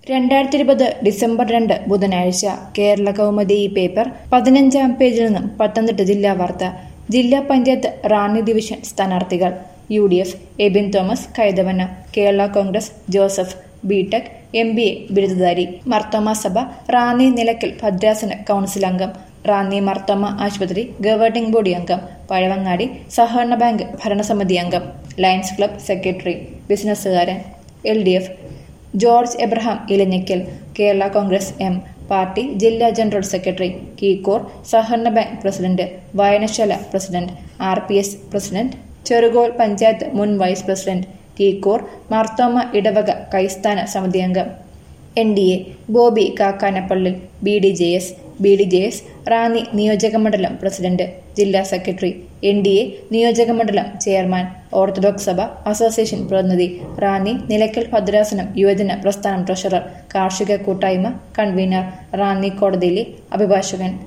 2020 December 2 ബുധനാഴ്ച കേരള കൗമുദി ഈ paper 15-ാം പേജിൽ നിന്നും പത്തനംതിട്ട ജില്ലാ വാർത്ത. ജില്ലാ പഞ്ചായത്ത് റാന്നി ഡിവിഷൻ സ്ഥാനാർത്ഥികൾ. UDF Abin Thomas Kaithavana, Kerala Congress Joseph B Tech MBA ബിരുദധാരി, മർത്തോമ സഭ റാന്നി നിലയ്ക്കൽ ഭദ്രാസന കൗൺസിൽ അംഗം, റാന്നി മർത്തോമ ആശുപത്രി ഗവേണിംഗ് ബോഡി അംഗം, പഴവങ്ങാടി സഹകരണ ബാങ്ക് ഭരണസമിതി അംഗം, ലയൺസ് ക്ലബ് സെക്രട്ടറി, ബിസിനസ്സുകാരൻ. LDF George Abraham Elanjikkal, Kerala Congress M party ജില്ലാ ജനറൽ സെക്രട്ടറി, കീക്കോർ സഹകരണ ബാങ്ക് പ്രസിഡന്റ്, വായനശാല president, RPS president, Cherukol panchayat മുൻ വൈസ് പ്രസിഡന്റ്, കീക്കോർ മാർത്തോമ ഇടവക കൈസ്ഥാന സമിതി അംഗം. NDA ബോബി കാക്കാനപ്പള്ളിൽ, BDJS റാന്നി നിയോജകമണ്ഡലം പ്രസിഡന്റ്, ജില്ലാ സെക്രട്ടറി, NDA നിയോജകമണ്ഡലം ചെയർമാൻ, ഓർത്തഡോക്സ് സഭ അസോസിയേഷൻ പ്രതിനിധി, റാന്നി നിലയ്ക്കൽ ഭദ്രാസനം യുവജന പ്രസ്ഥാനം ട്രഷറർ, കാർഷിക കൂട്ടായ്മ കൺവീനർ, റാന്നി കോടതിയിലെ അഭിഭാഷകൻ.